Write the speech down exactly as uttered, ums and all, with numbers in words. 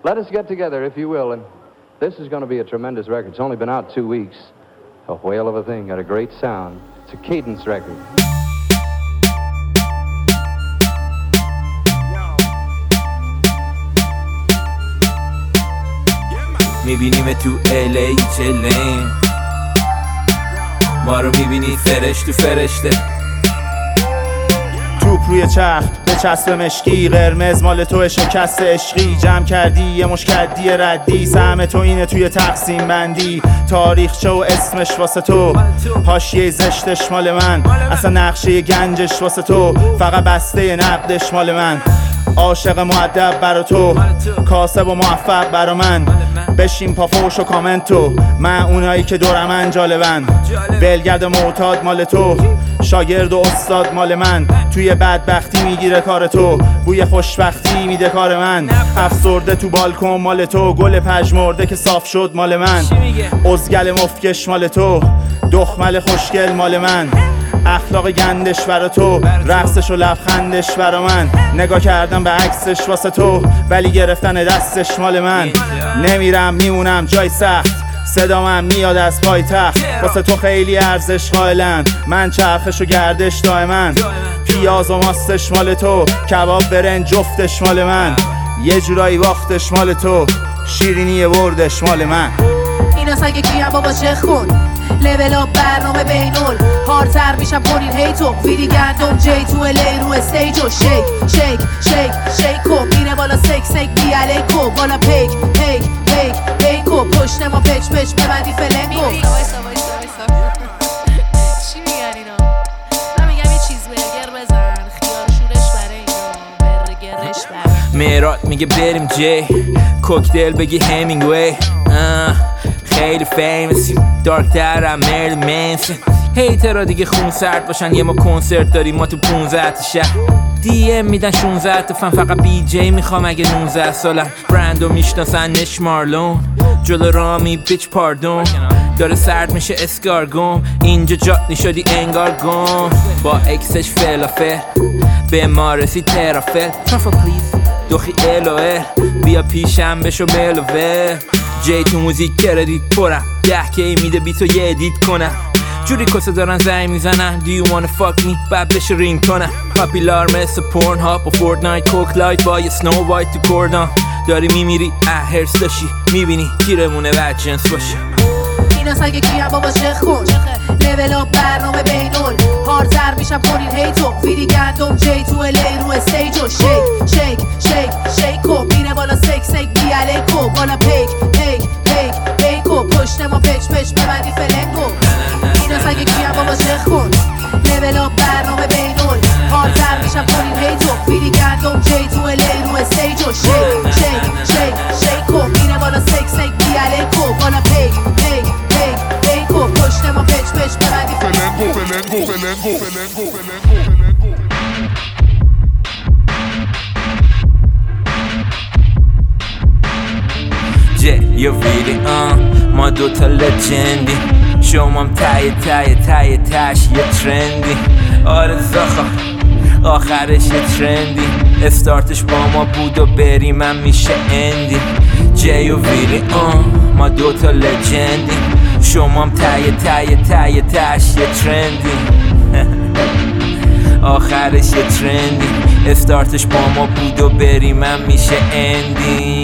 let us get together, if you will, and this is going to be a tremendous record. It's only been out two weeks. A whale of a thing, got a great sound. It's a cadence record. میبینیم تو الی چلین، ما رو میبینی فرش تو فرشته. توپ روی چرخ به چسب مشکی، قرمز مال تو شکست عشقی. جمع کردی یه مشکدی ردی، سهم تو اینه توی تقسیم بندی. تاریخچه و اسمش واسه تو، حاشیه زشتش مال من، اصلا نقشه گنجش واسه تو، فقط بسته نقدش مال من. عاشق مؤدب برا تو، کاسب و موفق برا من. بشین پا فوش و کامنتو، من اونایی که دورمن جالبن. ولگرد معتاد مال تو، شاگرد و استاد مال من. توی بدبختی میگیره کار تو، بوی خوشبختی میده کار من. افسرده تو بالکن مال تو، گل پژمرده که صاف شد مال من. ازگل مفکش مال تو، دخمل خوشگل مال من. اخلاق گندش برا تو، رقصش و لبخندش برا من. نگاه کردم به عکسش واسه تو، ولی گرفتن دستش مال من. نمیرم میمونم جای سخت، صدامم میاد از پایتخت. واسه تو خیلی ارزش قائلن، من چرخش و گردش دائما. پیاز و ماستش مال تو، کباب برنج جفتش مال من. یه جورایی واختش مال تو، شیرینی بردش مال من. اینا سگه کیم بابا چه خون، لول اپ برنامه بینول. هارتر میشم کنین هیتو، ویدی گندم جی تو الی رو استیج و شیک شیک شیک شیکو. میره بالا سیک سیک بی علیکو، بالا پیک پیک پیک پیکو. پشت ما پچ پچ ببندی فلنگو. وایسا وایسا وایسا چی میگن اینا؟ من میگم یه چیز برگر بزن، خیار شورش برای اینا، برگرش برای. میرات میگه بریم جی، کوکتل بگی همینگوی. خیلی فیمسی، دارک درم مرل منسن. هیترها دیگه خون سرد باشن، یه ما کنسرت داریم ما تو پونزده تا شهر. دی ام میدن شونزده تا فن، فقط بی جی میخوام اگه نوزده سالم. برندو میشناسن نش مارلون، جلو رامی بیچ پاردون. داره سرد میشه اسکارگوم، اینجا جاتنی شدی انگار گم. با اکسش فلافل به ما رسید ترافل. ترافل پلیز دوخی الوه، بیا پیشم بشو ملوه. جی تو موزیک کردیت پرم، ده کی میده بی تو یه ادیت کنم. جوری کسه دارن زنگ میزنن، do you wanna fuck me بعد بشه رینگ کنم. پاپیلار مثل پورن هاپ و فورتنایت، کوک لایت با یه سنو وایت تو کردان. داری میمیری اه هرس داشی، میبینی گیرمونه بعد جنس باشی. اینا سگه کیم بابا چه خون، لول اپ برنامه بینول. هارتر میشم کنین هیتو، ویدی گندم جی تو الی رو استیج و شیک شیک شیک شیکو. میره بالا سیک سیک بی علیکو، بالا پیک پیک پیک پیکو. پشت ما پچ پچ ببندی فلنگو. اینا سگه کیم بابا چه خون، لول اپ برنامه بینول. هارتر میشم کنین هیتو، ویدی گندم جی تو الی رو استیج و شیک شیک شیک شیکو. میره بالا سیک سیک بی علیکو، بالا پیک پیک پیک پیکو. پشت ما پچ پچ ببندی فلنگو فلنگو فلنگو فلنگو فلنگو. جه یو ویلی آن ما دوتا لجندی، شمام تای تای تای تاش یه ترندی. آره زاخا آخرش یه ترندی، استارتش با ما بود و بریم هم میشه اندی. جی و ویلی آن ما دوتا لجندی، شمام تای تای تای تاش یه ترندی. آخرش یه ترندی، استارتش با ما بود و بریم هم میشه اندی.